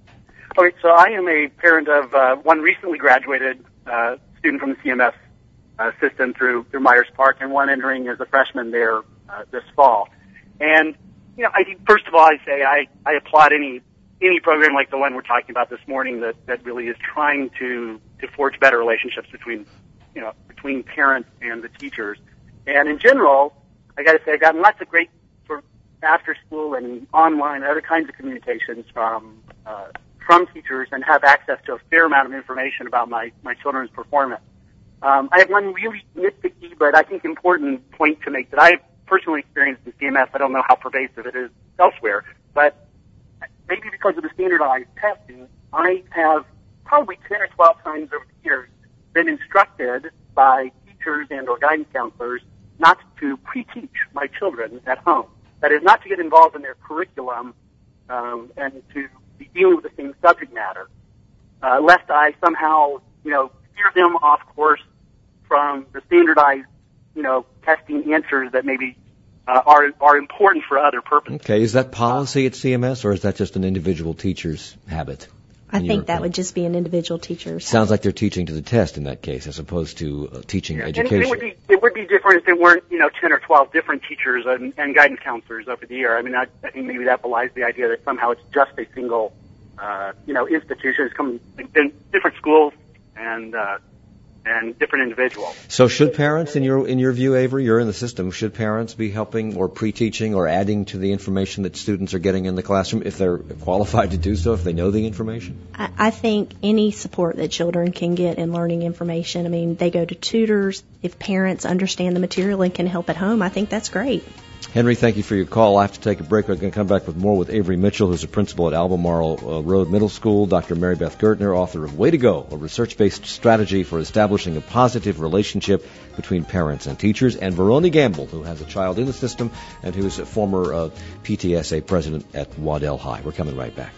[SPEAKER 8] Okay, so I am a parent of uh, one recently graduated uh, student from the C M S uh, system through through Myers Park, and one entering as a freshman there uh, this fall. And you know, I think first of all, I say I, I applaud any any program like the one we're talking about this morning that, that really is trying to to forge better relationships between you know between parents and the teachers. And in general, I got to say I've gotten lots of great sort of after school and online and other kinds of communications from. Uh, from teachers, and have access to a fair amount of information about my, my children's performance. Um, I have one really nitpicky but I think important point to make that I personally experienced in C M S. I don't know how pervasive it is elsewhere, but maybe because of the standardized testing, I have probably ten or twelve times over the years been instructed by teachers and or guidance counselors not to pre-teach my children at home. That is, not to get involved in their curriculum um, and to be dealing with the same subject matter, uh, lest I somehow, you know, steer them off course from the standardized, you know, testing answers that maybe uh, are are important for other purposes.
[SPEAKER 1] Okay, is that policy at C M S, or is that just an individual teacher's habit?
[SPEAKER 3] I think that would just be an individual teacher's.
[SPEAKER 1] Sounds like they're teaching to the test in that case, as opposed to uh, teaching
[SPEAKER 8] yeah.
[SPEAKER 1] education.
[SPEAKER 8] And it would be it would be different if there weren't, you know, ten or twelve different teachers and, and guidance counselors over the year. I mean, I, I think maybe that belies the idea that somehow it's just a single, uh, you know, institution. It's come in different schools and uh, and different individuals.
[SPEAKER 1] So, should parents, in your in your view, Avery, you're in the system, should parents be helping or pre-teaching or adding to the information that students are getting in the classroom if they're qualified to do so, if they know the information?
[SPEAKER 3] I, I think any support that children can get in learning information, I mean, they go to tutors. If parents understand the material and can help at home, I think that's great.
[SPEAKER 1] Henry, thank you for your call. I have to take a break. We're going to come back with more with Avery Mitchell, who's a principal at Albemarle uh, Road Middle School, Doctor Mary Beth Gertner, author of Way to Go, a research-based strategy for establishing a positive relationship between parents and teachers, and Veroni Gamble, who has a child in the system and who is a former uh, P T S A president at Waddell High. We're coming right back.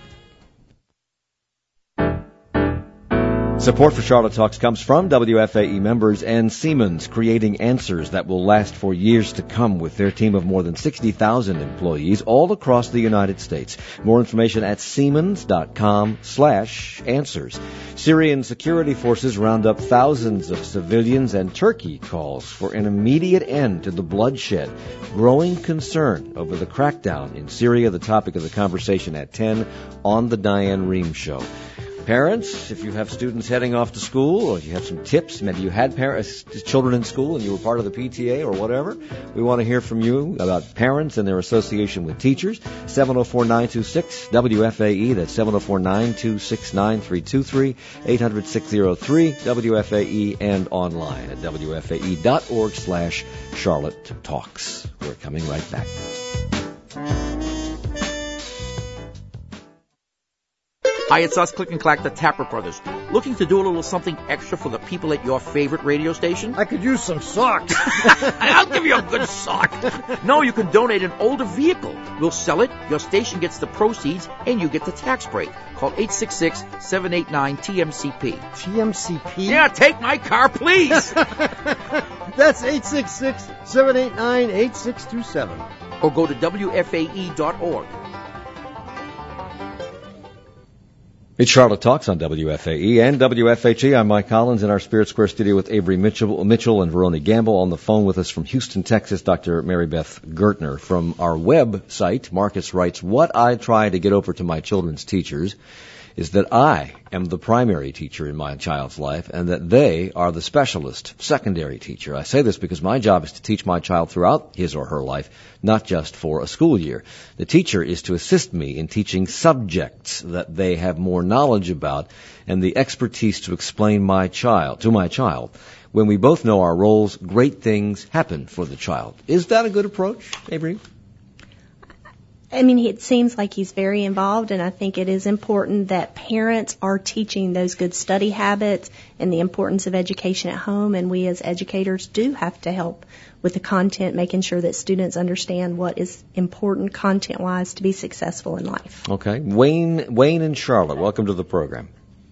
[SPEAKER 1] Support for Charlotte Talks comes from W F A E members and Siemens, creating answers that will last for years to come with their team of more than sixty thousand employees all across the United States. More information at siemens.com slash answers. Syrian security forces round up thousands of civilians, and Turkey calls for an immediate end to the bloodshed. Growing concern over the crackdown in Syria, the topic of the conversation at ten on the Diane Rehm Show. Parents, if you have students heading off to school, or you have some tips, maybe you had parents, children in school and you were part of the P T A or whatever, we want to hear from you about parents and their association with teachers. seven oh four, nine two six, W F A E, that's seven oh four, nine two six, nine three two three, eight hundred, six oh three, W F A E, and online at W F A E dot org slash Charlotte Talks. We're coming right back.
[SPEAKER 9] Hi, it's us, Click and Clack, the Tapper Brothers. Looking to do a little something extra for the people at your favorite radio station?
[SPEAKER 10] I could use some socks.
[SPEAKER 9] I'll give you a good sock. No, you can donate an older vehicle. We'll sell it, your station gets the proceeds, and you get the tax break. Call eight six six, seven eight nine, T M C P.
[SPEAKER 10] T M C P?
[SPEAKER 9] Yeah, take my car, please.
[SPEAKER 10] That's eight six six, seven eight nine, eight six two seven.
[SPEAKER 9] Or go to W F A E dot org.
[SPEAKER 1] It's Charlotte Talks on W F A E and W F H E. I'm Mike Collins in our Spirit Square studio with Avery Mitchell, Mitchell and Veroni Gamble. On the phone with us from Houston, Texas, Doctor Mary Beth Gertner. From our website, Marcus writes, what I try to get over to my children's teachers is that I am the primary teacher in my child's life and that they are the specialist, secondary teacher. I say this because my job is to teach my child throughout his or her life, not just for a school year. The teacher is to assist me in teaching subjects that they have more knowledge about and the expertise to explain my child, to my child. When we both know our roles, great things happen for the child. Is that a good approach, Avery?
[SPEAKER 3] I mean, it seems like he's very involved, and I think it is important that parents are teaching those good study habits and the importance of education at home, and we as educators do have to help with the content, making sure that students understand what is important content-wise to be successful in life.
[SPEAKER 1] Okay. Wayne, Wayne and Charlotte, welcome to the program.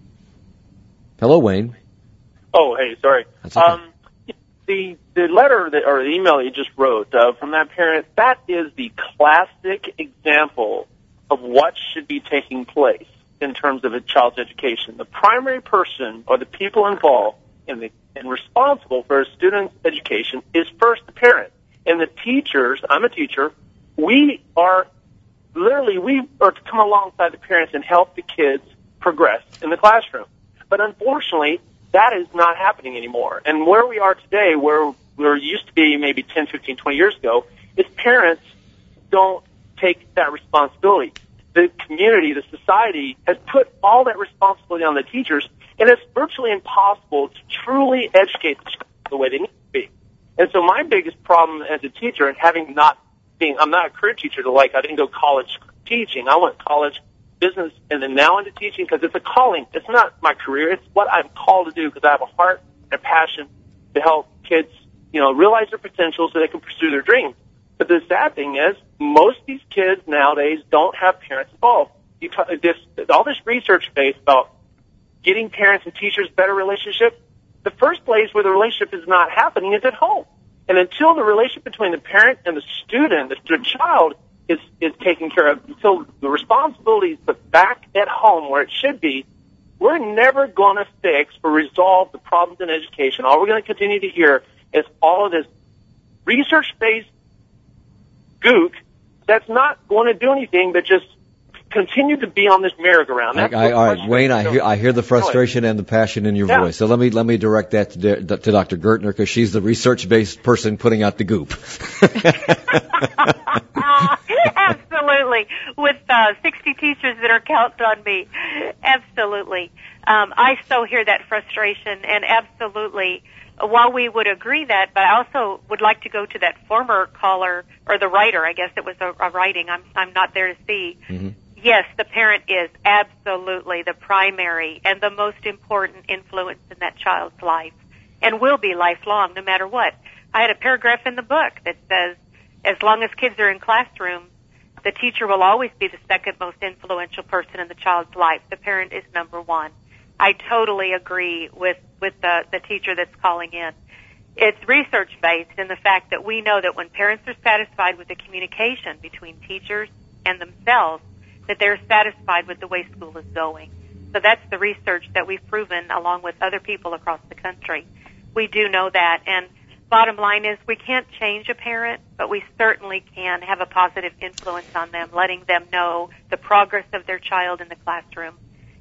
[SPEAKER 1] Hello, Wayne.
[SPEAKER 11] Oh, hey, sorry.
[SPEAKER 1] That's okay.
[SPEAKER 11] Um, The the letter that, or the email that you just wrote uh, from that parent, that is the classic example of what should be taking place in terms of a child's education. The primary person or the people involved in the, and responsible for a student's education is first the parent. And the teachers, I'm a teacher, we are literally, we are to come alongside the parents and help the kids progress in the classroom. But unfortunately, that is not happening anymore. And where we are today, where we used to be maybe ten, fifteen, twenty years ago, is parents don't take that responsibility. The community, the society, has put all that responsibility on the teachers, and it's virtually impossible to truly educate the children the way they need to be. And so my biggest problem as a teacher, and having not being, I'm not a career teacher to like, I didn't go college teaching. I went college business and then now into teaching because it's a calling. It's not my career. It's what I'm called to do because I have a heart and a passion to help kids, you know, realize their potential so they can pursue their dreams. But the sad thing is, most of these kids nowadays don't have parents involved. You talk, this, all this research based about getting parents and teachers better relationship, the first place where the relationship is not happening is at home. And until the relationship between the parent and the student, the, the child, is, is taken care of, until the responsibility is put back at home where it should be, we're never going to fix or resolve the problems in education. All we're going to continue to hear is all of this research-based gook that's not going to do anything but just continue to be on this merry-go-round.
[SPEAKER 1] I, I, all right, Wayne, I hear, I hear the frustration and the passion in your yeah. voice. So let me let me direct that to, to Doctor Gertner because she's the research-based person putting out the goop.
[SPEAKER 2] Absolutely. With uh, sixty teachers that are counting on me. Absolutely. Um, I so hear that frustration, and absolutely, while we would agree that, but I also would like to go to that former caller, or the writer, I guess it was a, a writing, I'm, I'm not there to see. Mm-hmm. Yes, the parent is absolutely the primary and the most important influence in that child's life, and will be lifelong, no matter what. I had a paragraph in the book that says, as long as kids are in classrooms, the teacher will always be the second most influential person in the child's life. The parent is number one. I totally agree with, with the, the teacher that's calling in. It's research-based in the fact that we know that when parents are satisfied with the communication between teachers and themselves, that they're satisfied with the way school is going. So that's the research that we've proven along with other people across the country. We do know that, and bottom line is we can't change a parent, but we certainly can have a positive influence on them, letting them know the progress of their child in the classroom.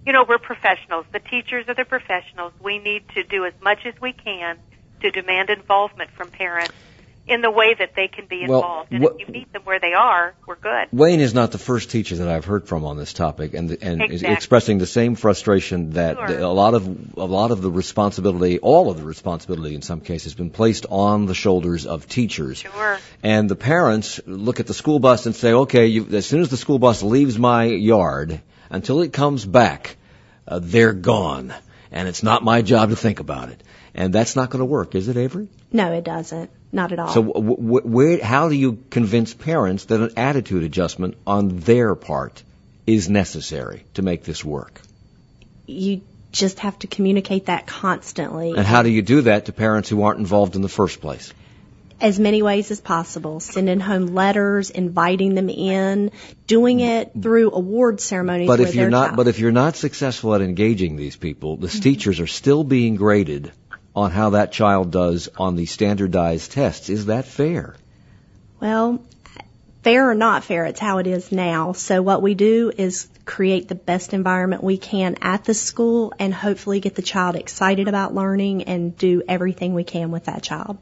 [SPEAKER 2] you know, we're professionals. The teachers are the professionals. We need to do as much as we can to demand involvement from parents in the way that they can be involved.
[SPEAKER 1] Well,
[SPEAKER 2] and
[SPEAKER 1] wh-
[SPEAKER 2] if you meet them where they are, we're good.
[SPEAKER 1] Wayne is not the first teacher that I've heard from on this topic, and and
[SPEAKER 2] Exactly.
[SPEAKER 1] is expressing the same frustration that
[SPEAKER 2] Sure.
[SPEAKER 1] the, a lot of a lot of the responsibility, all of the responsibility in some cases, has been placed on the shoulders of teachers.
[SPEAKER 2] Sure.
[SPEAKER 1] And the parents look at the school bus and say, okay, you, as soon as the school bus leaves my yard, until it comes back, uh, they're gone, and it's not my job to think about it. And that's not going to work, is it, Avery?
[SPEAKER 3] No, it doesn't. Not at all.
[SPEAKER 1] So w- w- where, how do you convince parents that an attitude adjustment on their part is necessary to make this work?
[SPEAKER 3] You just have to communicate that constantly.
[SPEAKER 1] And how do you do that to parents who aren't involved in the first place?
[SPEAKER 3] As many ways as possible. Sending home letters, inviting them in, doing it through award ceremonies.
[SPEAKER 1] But
[SPEAKER 3] with
[SPEAKER 1] if you're
[SPEAKER 3] their
[SPEAKER 1] not,
[SPEAKER 3] child.
[SPEAKER 1] but if you're not successful at engaging these people, the
[SPEAKER 3] Mm-hmm.
[SPEAKER 1] teachers are still being graded on how that child does on the standardized tests. Is that fair?
[SPEAKER 3] Well, fair or not fair, it's how it is now. So what we do is create the best environment we can at the school and hopefully get the child excited about learning and do everything we can with that child.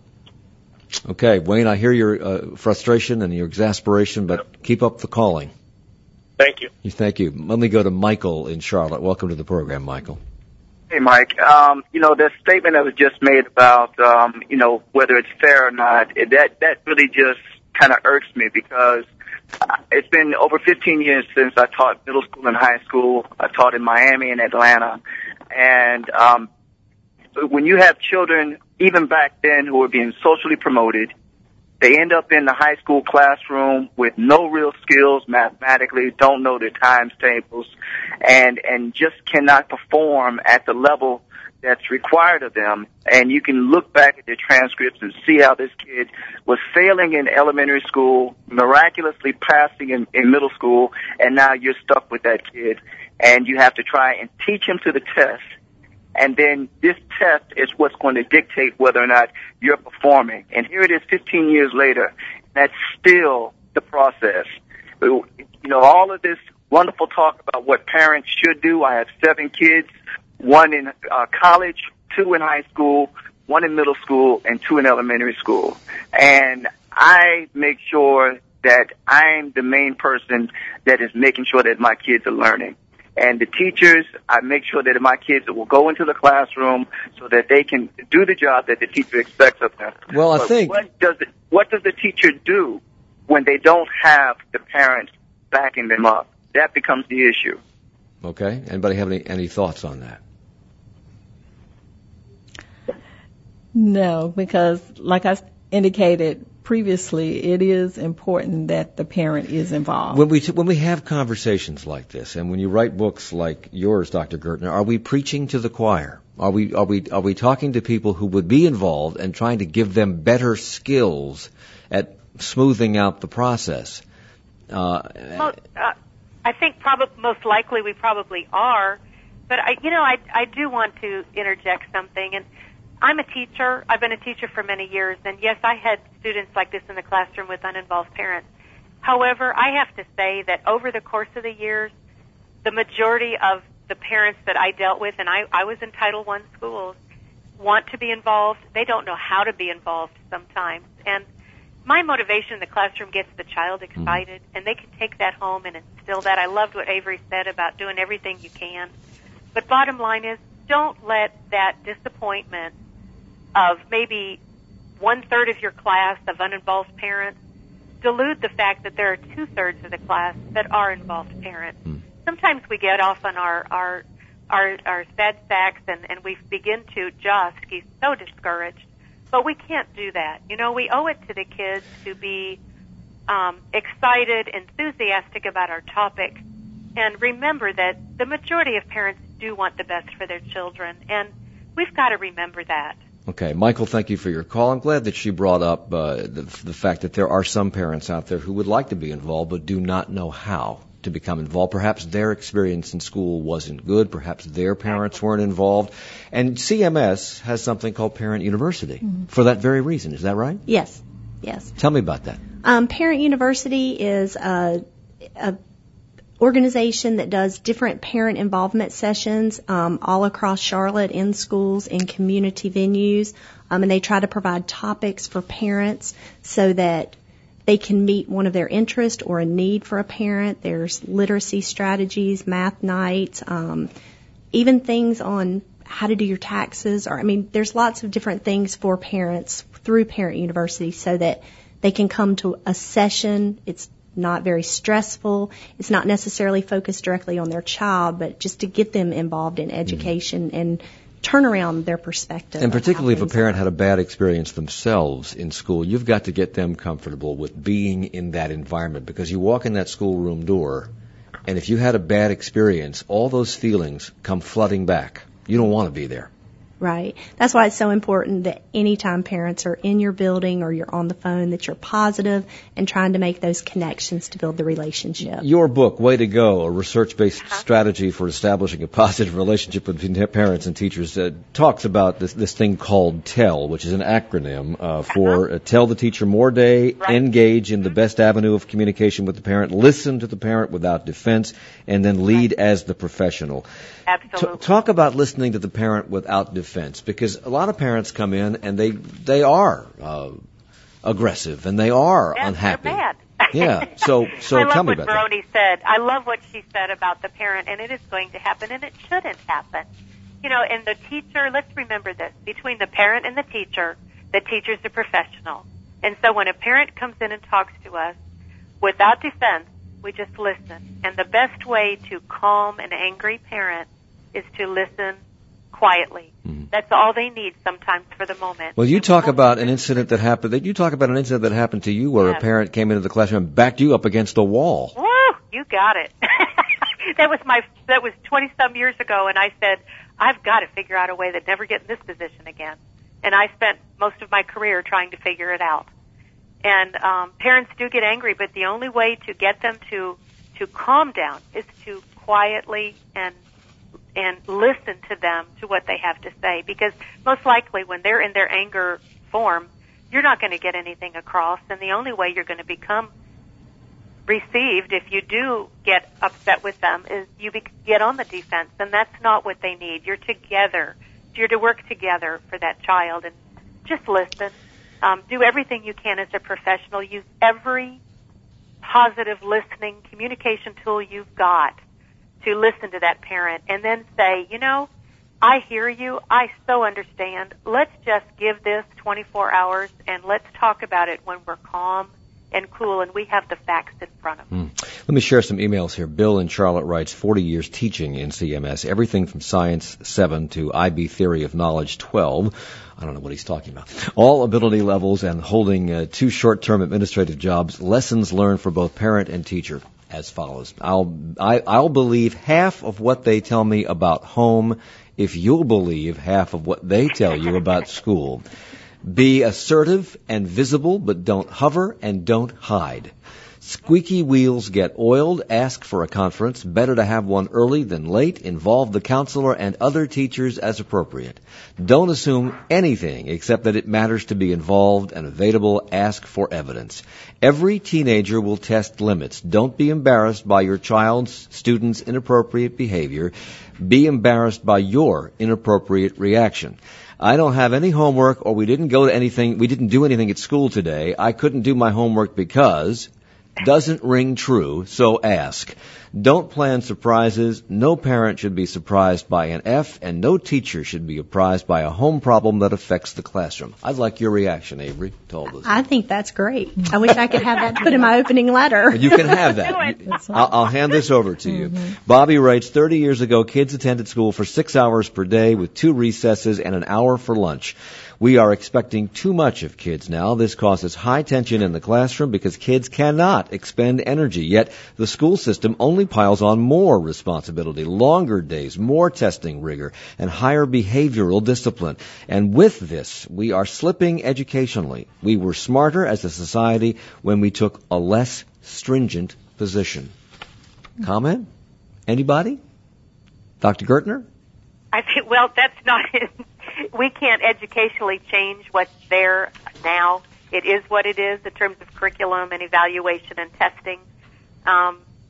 [SPEAKER 1] Okay, Wayne, I hear your uh, frustration and your exasperation, but keep up the calling.
[SPEAKER 11] Thank you.
[SPEAKER 1] Thank you. Let me go to Michael in Charlotte. Welcome to the program, Michael.
[SPEAKER 12] Hey, Mike. Um, you know, that statement that was just made about, um, you know, whether it's fair or not, it, that, that really just kind of irks me because it's been over fifteen years since I taught middle school and high school. I taught in Miami and Atlanta. And um, when you have children, even back then, who were being socially promoted, they end up in the high school classroom with no real skills mathematically, don't know their times tables, and and just cannot perform at the level that's required of them. And you can look back at their transcripts and see how this kid was failing in elementary school, miraculously passing in, in middle school, and now you're stuck with that kid. And you have to try and teach him to the test. And then this test is what's going to dictate whether or not you're performing. And here it is fifteen years later. That's still the process. You know, all of this wonderful talk about what parents should do. I have seven kids, one in uh, college, two in high school, one in middle school, and two in elementary school. And I make sure that I'm the main person that is making sure that my kids are learning. And the teachers, I make sure that my kids will go into the classroom so that they can do the job that the teacher expects of them.
[SPEAKER 1] Well, I
[SPEAKER 12] but
[SPEAKER 1] think...
[SPEAKER 12] What does, it, what does the teacher do when they don't have the parents backing them up? That becomes the issue.
[SPEAKER 1] Okay. Anybody have any, any thoughts on that?
[SPEAKER 4] No, because like I indicated previously, it is important that the parent is involved.
[SPEAKER 1] When we t- when we have conversations like this, and when you write books like yours, Doctor Gertner, are we preaching to the choir? Are we are we are we talking to people who would be involved and trying to give them better skills at smoothing out the process? Uh,
[SPEAKER 2] Most, uh, I think probably most likely we probably are, but I, you know, I I do want to interject something. And I'm a teacher. I've been a teacher for many years, and yes, I had students like this in the classroom with uninvolved parents. However, I have to say that over the course of the years, the majority of the parents that I dealt with, and I, I was in Title One schools, want to be involved. They don't know how to be involved sometimes. And my motivation in the classroom gets the child excited, and they can take that home and instill that. I loved what Avery said about doing everything you can. But bottom line is, don't let that disappointment of maybe one-third of your class of uninvolved parents delude the fact that there are two-thirds of the class that are involved parents. Mm. Sometimes we get off on our our our, our sad sacks and, and we begin to just get so discouraged. But we can't do that. You know, we owe it to the kids to be um, excited, enthusiastic about our topic, and remember that the majority of parents do want the best for their children, and we've got to remember that.
[SPEAKER 1] Okay, Michael, thank you for your call. I'm glad that she brought up uh, the, the fact that there are some parents out there who would like to be involved but do not know how to become involved. Perhaps their experience in school wasn't good. Perhaps their parents weren't involved. And C M S has something called Parent University mm-hmm. for that very reason. Is that right?
[SPEAKER 3] Yes, yes.
[SPEAKER 1] Tell me about that.
[SPEAKER 3] Um, Parent University is a, a organization that does different parent involvement sessions um, all across Charlotte in schools, in community venues, um, and they try to provide topics for parents so that they can meet one of their interests or a need for a parent. There's literacy strategies, math nights, um, even things on how to do your taxes. Or I mean, there's lots of different things for parents through Parent University so that they can come to a session. It's not very stressful. It's not necessarily focused directly on their child, but just to get them involved in education mm-hmm. and turn around their perspective.
[SPEAKER 1] And particularly if a parent had a bad experience themselves in school, you've got to get them comfortable with being in that environment, because you walk in that schoolroom door, and if you had a bad experience, all those feelings come flooding back. You don't want to be there.
[SPEAKER 3] Right. That's why it's so important that anytime parents are in your building or you're on the phone, that you're positive and trying to make those connections to build the relationship.
[SPEAKER 1] Your book, Way to Go, a research-based uh-huh. strategy for establishing a positive relationship between parents and teachers, uh, talks about this, this thing called TELL, which is an acronym uh, for uh-huh. uh, Tell the Teacher More Day, right. Engage in the best avenue of communication with the parent, listen to the parent without defense, and then lead right. as the professional.
[SPEAKER 2] Absolutely.
[SPEAKER 1] T- talk about listening to the parent without defense, because a lot of parents come in and they they are uh, aggressive and they are
[SPEAKER 2] yes,
[SPEAKER 1] unhappy.
[SPEAKER 2] They're mad.
[SPEAKER 1] Yeah. So so
[SPEAKER 2] I
[SPEAKER 1] tell
[SPEAKER 2] love
[SPEAKER 1] me
[SPEAKER 2] what
[SPEAKER 1] about
[SPEAKER 2] Brony said. I love what she said about the parent, and it is going to happen, and it shouldn't happen. You know, and the teacher. Let's remember this: between the parent and the teacher, the teacher's a professional, and so when a parent comes in and talks to us without defense, we just listen. And the best way to calm an angry parent is to listen quietly. Mm-hmm. That's all they need sometimes for the moment.
[SPEAKER 1] Well, you talk about an incident that happened. You talk about an incident that happened to you, where yes. a parent came into the classroom and backed you up against a wall.
[SPEAKER 2] Woo! You got it. that was my. That was twenty some years ago, and I said, I've got to figure out a way to never get in this position again. And I spent most of my career trying to figure it out. And um, parents do get angry, but the only way to get them to to calm down is to quietly and and listen to them, to what they have to say, because most likely when they're in their anger form, you're not going to get anything across, and the only way you're going to become received if you do get upset with them is you be, get on the defense, and that's not what they need. You're together. You're to work together for that child, and just listen. Um, do everything you can as a professional. Use every positive listening communication tool you've got to listen to that parent, and then say, you know, I hear you. I so understand. Let's just give this twenty-four hours, and let's talk about it when we're calm and cool, and we have the facts in front of us.
[SPEAKER 1] Mm. Let me share some emails here. Bill in Charlotte writes, forty years teaching in C M S, everything from Science seven to I B Theory of Knowledge twelve. I don't know what he's talking about. All ability levels and holding uh, two short-term administrative jobs. Lessons learned for both parent and teacher as follows. I'll, I, I'll believe half of what they tell me about home if you'll believe half of what they tell you about school. Be assertive and visible, but don't hover and don't hide. Squeaky wheels get oiled. Ask for a conference. Better to have one early than late. Involve the counselor and other teachers as appropriate. Don't assume anything except that it matters to be involved and available. Ask for evidence. Every teenager will test limits. Don't be embarrassed by your child's, student's inappropriate behavior. Be embarrassed by your inappropriate reaction. I don't have any homework, or we didn't go to anything, we didn't do anything at school today. I couldn't do my homework because doesn't ring true, so ask. Don't plan surprises. No parent should be surprised by an F, and no teacher should be surprised by a home problem that affects the classroom. I'd like your reaction, Avery, to all this.
[SPEAKER 3] I think that's great. I wish I could have that put in my opening letter.
[SPEAKER 1] You can have that. I'll, I'll hand this over to you. Mm-hmm. Bobby writes, thirty years ago, kids attended school for six hours per day with two recesses and an hour for lunch. We are expecting too much of kids now. This causes high tension in the classroom because kids cannot expend energy. Yet the school system only piles on more responsibility, longer days, more testing rigor, and higher behavioral discipline. And with this, we are slipping educationally. We were smarter as a society when we took a less stringent position. Comment? Anybody? Doctor Gertner?
[SPEAKER 2] I think, well, that's not it. We can't educationally change what's there now. It is what it is in terms of curriculum and evaluation and testing. Um,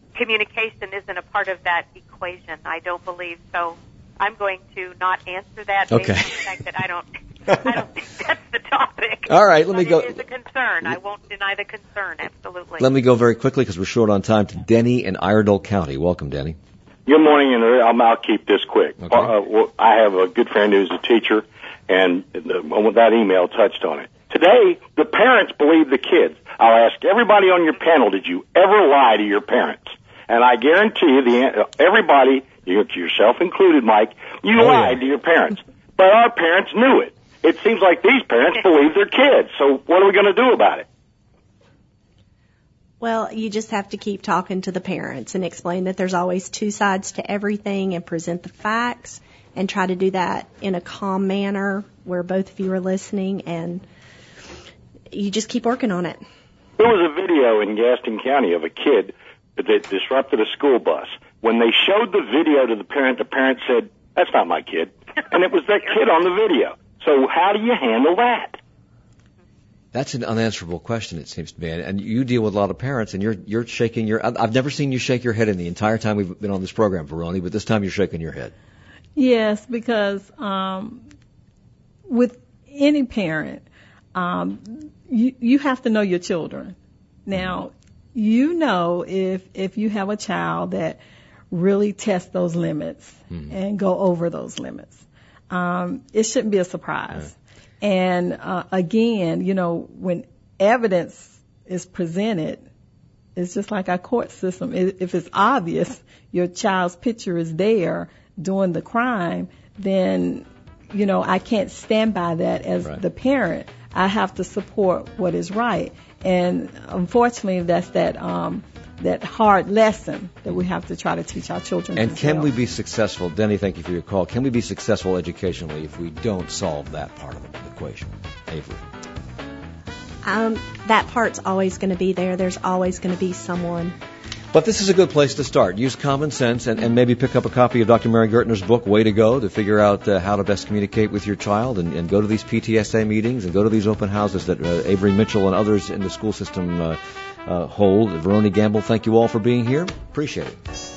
[SPEAKER 2] communication isn't a part of that equation. I don't believe so. I'm going to not answer that
[SPEAKER 1] Okay.
[SPEAKER 2] based on the fact that I don't, I don't think that's the topic.
[SPEAKER 1] All right, let me
[SPEAKER 2] But
[SPEAKER 1] go-
[SPEAKER 2] It is a concern. I won't deny the concern, absolutely.
[SPEAKER 1] Let me go very quickly because we're short on time to Denny in Iredell County. Welcome, Denny.
[SPEAKER 13] Good morning, and I'll, I'll keep this quick.
[SPEAKER 1] Okay.
[SPEAKER 13] Uh, well, I have a good friend who's a teacher, and the, well, that email touched on it. Today, the parents believe the kids. I'll ask everybody on your panel, did you ever lie to your parents? And I guarantee you, the everybody, you, yourself included, Mike, you
[SPEAKER 1] Oh,
[SPEAKER 13] lied
[SPEAKER 1] yeah.
[SPEAKER 13] to your parents. But our parents knew it. It seems like these parents believe their kids. So what are we going to do about it?
[SPEAKER 3] Well, you just have to keep talking to the parents and explain that there's always two sides to everything and present the facts and try to do that in a calm manner where both of you are listening, and you just keep working on it.
[SPEAKER 13] There was a video in Gaston County of a kid that disrupted a school bus. When they showed the video to the parent, the parent said, "That's not my kid." And it was that kid on the video. So how do you handle that?
[SPEAKER 1] That's an unanswerable question, it seems to me. And you deal with a lot of parents, and you're you're shaking your. I've never seen you shake your head in the entire time we've been on this program, Veroni, but this time you're shaking your head.
[SPEAKER 4] Yes, because um, with any parent, um, you you have to know your children. Now, you know if if you have a child that really tests those limits mm-hmm. and go over those limits, um, it shouldn't be a surprise. Right. And uh, again, you know, when evidence is presented, it's just like our court system. If it's obvious your child's picture is there doing the crime, then, you know, I can't stand by that as right. the parent. I have to support what is right. And unfortunately, that's that um, that hard lesson that we have to try to teach our children.
[SPEAKER 1] And can
[SPEAKER 4] well.
[SPEAKER 1] we be successful, Denny, thank you for your call, can we be successful educationally if we don't solve that part of the equation? Avery.
[SPEAKER 3] Um, that part's always going to be there. There's always going to be someone.
[SPEAKER 1] But this is a good place to start. Use common sense and, and maybe pick up a copy of Doctor Mary Gertner's book, Way to Go, to figure out uh, how to best communicate with your child, and, and go to these P T S A meetings and go to these open houses that uh, Avery Mitchell and others in the school system uh, uh, hold. Veroni Gamble, thank you all for being here. Appreciate it.